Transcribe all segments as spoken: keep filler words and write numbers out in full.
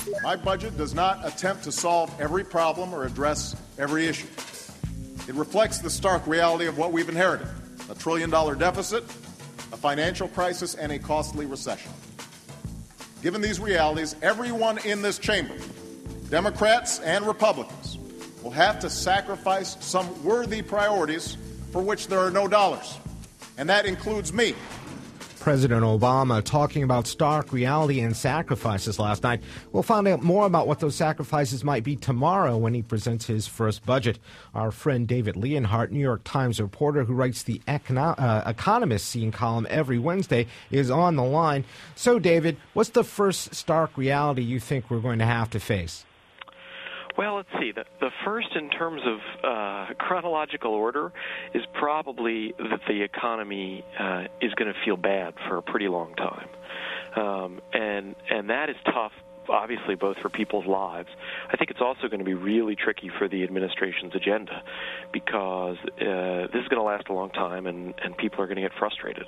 My budget does not attempt to solve every problem or address every issue. It reflects the stark reality of what we've inherited: a trillion-dollar deficit, a financial crisis, and a costly recession. Given these realities, everyone in this chamber, Democrats and Republicans, will have to sacrifice some worthy priorities for which there are no dollars, and that includes me. President Obama talking about stark reality and sacrifices last night. We'll find out more about what those sacrifices might be tomorrow when he presents his first budget. Our friend David Leonhardt, New York Times reporter who writes the Econo- uh, Economist scene column every Wednesday, is on the line. So, David, what's the first stark reality you think we're going to have to face? Well, let's see. The, the first, in terms of uh, chronological order, is probably that the economy uh, is going to feel bad for a pretty long time, um, and and that is tough, obviously, both for people's lives. I think it's also going to be really tricky for the administration's agenda, because uh, this is going to last a long time, and, and people are going to get frustrated.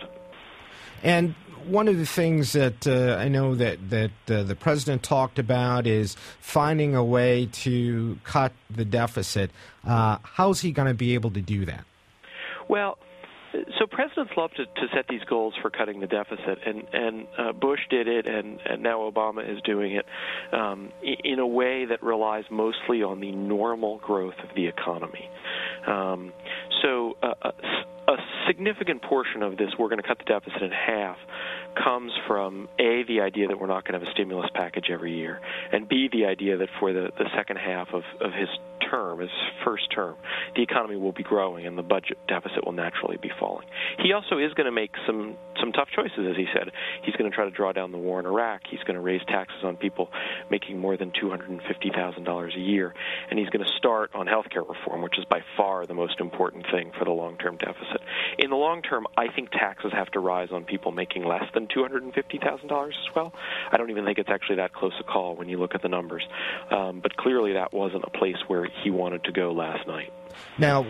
And one of the things that uh, I know that, that uh, the president talked about is finding a way to cut the deficit. Uh, how's he going to be able to do that? Well, so presidents love to, to set these goals for cutting the deficit, and, and uh, Bush did it, and, and now Obama is doing it um, in a way that relies mostly on the normal growth of the economy. Um, so uh, a, a significant portion of this, we're going to cut the deficit in half, comes from, A, the idea that we're not going to have a stimulus package every year, and B, the idea that for the, the second half of, of his term, his first term, the economy will be growing and the budget deficit will naturally be falling. He also is going to make some, some tough choices, as he said. He's going to try to draw down the war in Iraq. He's going to raise taxes on people making more than two hundred fifty thousand dollars a year. And he's going to start on health care reform, which is by far the most important thing for the long-term deficit. In the long term, I think taxes have to rise on people making less than two hundred fifty thousand dollars as well. I don't even think it's actually that close a call when you look at the numbers. Um, but clearly that wasn't a place where he wanted to go last night. Now,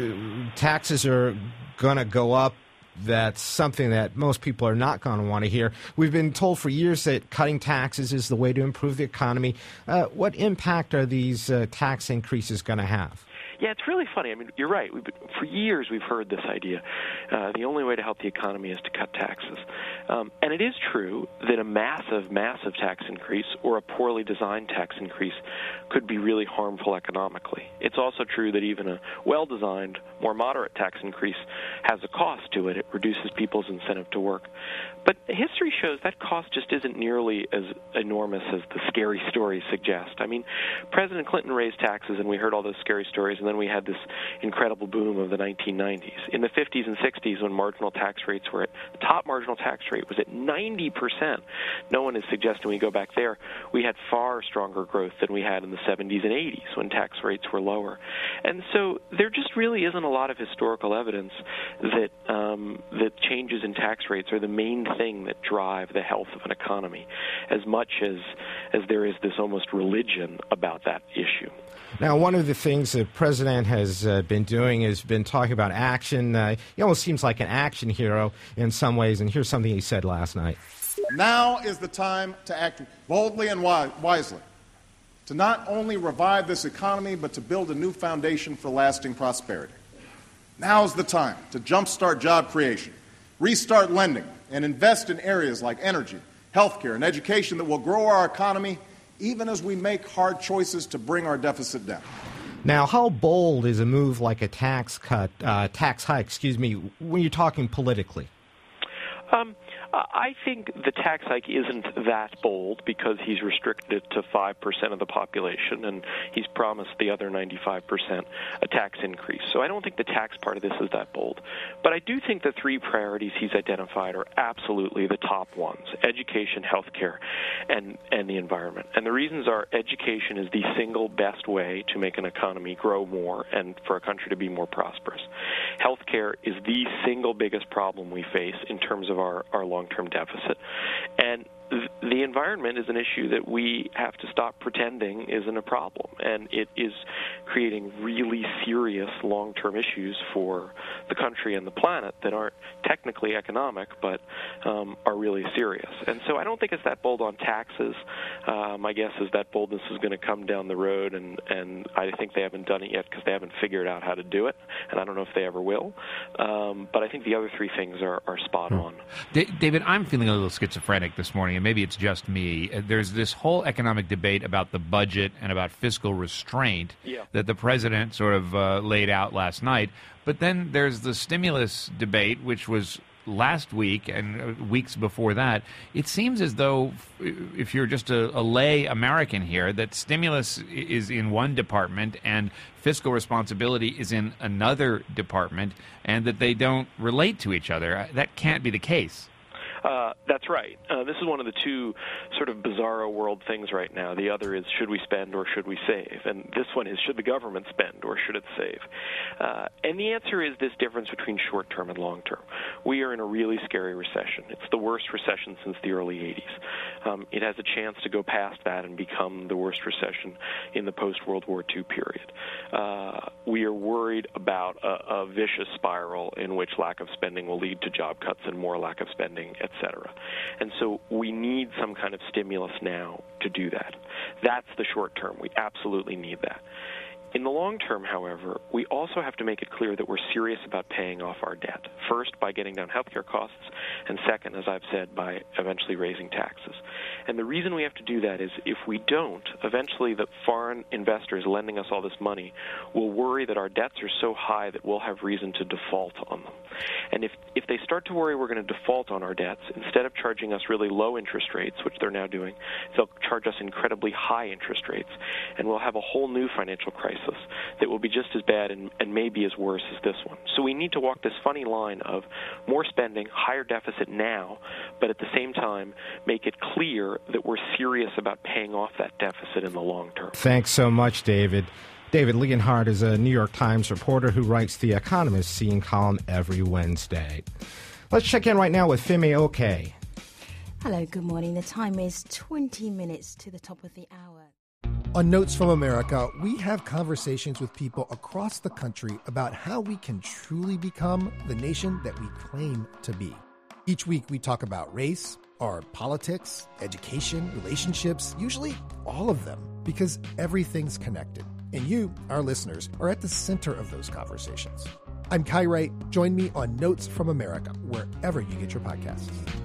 taxes are going to go up. That's something that most people are not going to want to hear. We've been told for years that cutting taxes is the way to improve the economy. Uh, what impact are these uh, tax increases going to have? Yeah, it's really funny. I mean, you're right. We've been, for years we've heard this idea. Uh, the only way to help the economy is to cut taxes. Um, and it is true that a massive, massive tax increase or a poorly designed tax increase could be really harmful economically. It's also true that even a well-designed, more moderate tax increase has a cost to it. It reduces people's incentive to work. But history shows that cost just isn't nearly as enormous as the scary stories suggest. I mean, President Clinton raised taxes, and we heard all those scary stories, and then we had this incredible boom of the nineteen nineties. In the fifties and sixties, when marginal tax rates were at, the top marginal tax rate was at ninety percent. No one is suggesting we go back there. We had far stronger growth than we had in the seventies and eighties when tax rates were lower. And so there just really isn't a lot of historical evidence that um, that changes in tax rates are the main thing that drive the health of an economy, as much as, as there is this almost religion about that issue. Now, one of the things the president has uh, been doing has been talking about action. Uh, he almost seems like an action hero in some ways, and here's something he said last night. Now is the time to act boldly and wi- wisely, to not only revive this economy, but to build a new foundation for lasting prosperity. Now is the time to jumpstart job creation, restart lending, and invest in areas like energy, healthcare, and education that will grow our economy even as we make hard choices to bring our deficit down. Now, how bold is a move like a tax cut, uh, tax hike, excuse me, when you're talking politically? Um, I think the tax hike isn't that bold because he's restricted it to five percent of the population, and he's promised the other ninety-five percent a tax increase. So I don't think the tax part of this is that bold. But I do think the three priorities he's identified are absolutely the top ones: education, healthcare, and, and the environment. And the reasons are education is the single best way to make an economy grow more and for a country to be more prosperous. Healthcare is the single biggest problem we face in terms of our, our long-term deficit. And th- the environment is an issue that we have to stop pretending isn't a problem, and it is creating really serious long-term issues for the country and the planet that aren't technically economic, but um, are really serious. And so I don't think it's that bold on taxes. Uh, my guess is that boldness is going to come down the road, and, and I think they haven't done it yet because they haven't figured out how to do it, and I don't know if they ever will. Um, but I think the other three things are, are spot on. D- David, I'm feeling a little schizophrenic this morning, and maybe it's just me. There's this whole economic debate about the budget and about fiscal restraint yeah. that the president sort of uh, laid out last night. But then there's the stimulus debate, which was last week and weeks before that. It seems as though, if you're just a, a lay American here, that stimulus is in one department and fiscal responsibility is in another department, and that they don't relate to each other. That can't be the case. Uh, that's right. Uh, this is one of the two sort of bizarro world things right now. The other is, should we spend or should we save? And this one is, should the government spend or should it save? Uh, and the answer is this difference between short-term and long-term. We are in a really scary recession. It's the worst recession since the early eighties. Um, it has a chance to go past that and become the worst recession in the post-World War Two period. Uh, we are worried about a, a vicious spiral in which lack of spending will lead to job cuts and more lack of spending, et cetera. And so we need some kind of stimulus now to do that. That's the short term. We absolutely need that. In the long term, however, we also have to make it clear that we're serious about paying off our debt. First, by getting down healthcare costs, and second, as I've said, by eventually raising taxes. And the reason we have to do that is if we don't, eventually the foreign investors lending us all this money will worry that our debts are so high that we'll have reason to default on them. And if if they start to worry we're going to default on our debts, instead of charging us really low interest rates, which they're now doing, they'll charge us incredibly high interest rates, and we'll have a whole new financial crisis that will be just as bad and, and maybe as worse as this one. So we need to walk this funny line of more spending, higher deficit now, but at the same time make it clear that we're serious about paying off that deficit in the long term. Thanks so much, David. David Leonhardt is a New York Times reporter who writes the Economist Scene column every Wednesday. Let's check in right now with Femi Oke. Hello, good morning. The time is twenty minutes to the top of the hour. On Notes from America, we have conversations with people across the country about how we can truly become the nation that we claim to be. Each week we talk about race, our politics, education, relationships, usually all of them, because everything's connected. And you, our listeners, are at the center of those conversations. I'm Kai Wright. Join me on Notes from America, wherever you get your podcasts.